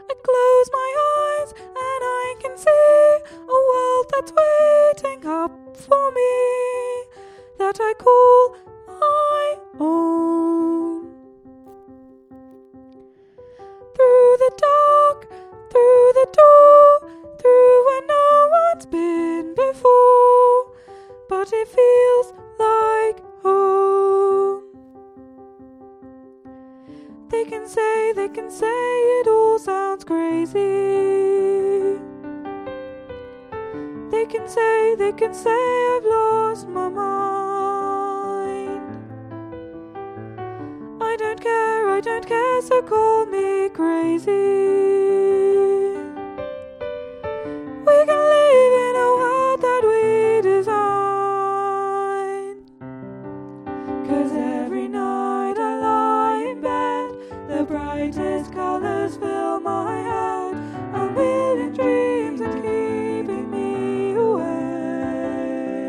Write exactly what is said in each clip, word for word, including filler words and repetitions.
I close my eyes and I can see a world that's waiting up for me, that I call my own. Through the dark, through the door, through where no one's been before, but it feels like home. They can say, they can say it all sounds crazy. They can say, they can say I've lost my mind. I don't care, I don't care, so call me crazy. We can live in a world that we design. 'Cause every night I lie in bed, the brightest colors fill my head, a million dreams are keeping me awake.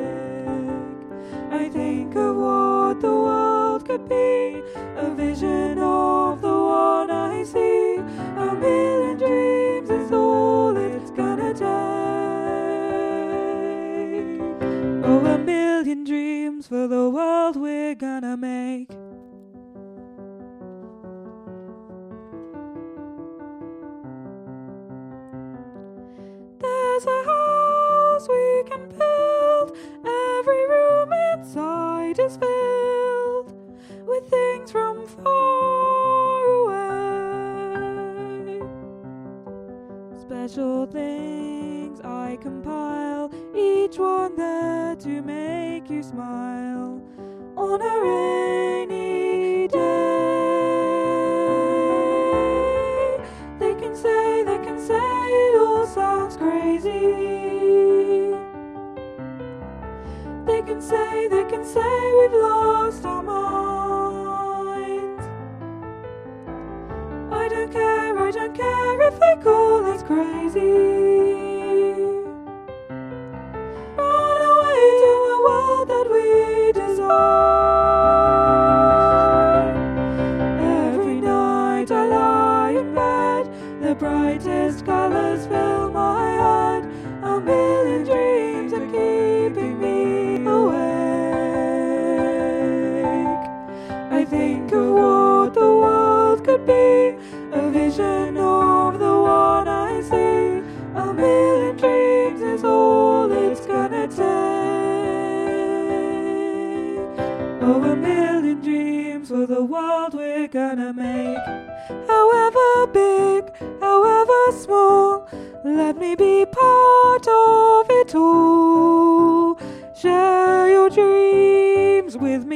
I think of what the world could be, a vision of the one I see, a million dreams is all it's gonna take. Oh, a million dreams for the world we're gonna make. There's a house we can build, every room inside is filled with things from far away. Special things I compile, each one there to make you smile on a rainy day. They can say, they can say it all sounds crazy. They can say, they can say we've lost our minds. I don't care, I don't care if they call us crazy. Run away to a world that we design. Every night I lie in bed, the brightest colors fill my head, a million dreams are keeping me awake. I think of what the world could be, a vision of the one I see, a million dreams is all it's gonna take. Oh, a million dreams for the world we're gonna make. However big, however small, let me be part of it all. Share your dreams with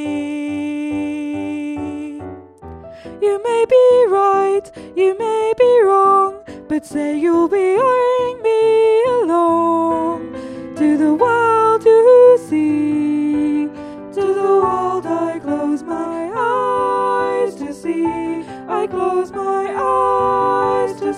me. You may be right, you may be wrong, but say you'll be bring me along to the world you see, to the world I close my eyes to see, I close my eyes to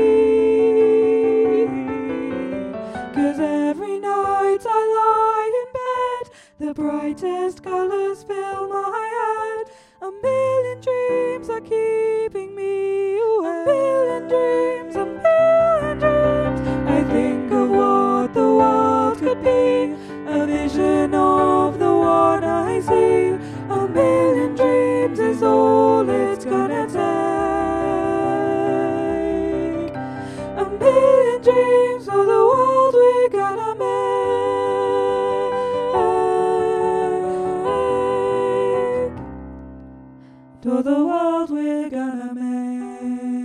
see. 'Cause every night I lie in bed, the brightest colors fill my head, a million dreams are keeping me away. A million dreams, a million dreams. I think of what the world could be, a vision of the one I see, a million dreams is all it's gonna take. A million dreams for the world we're gonna make. For the world we're gonna make.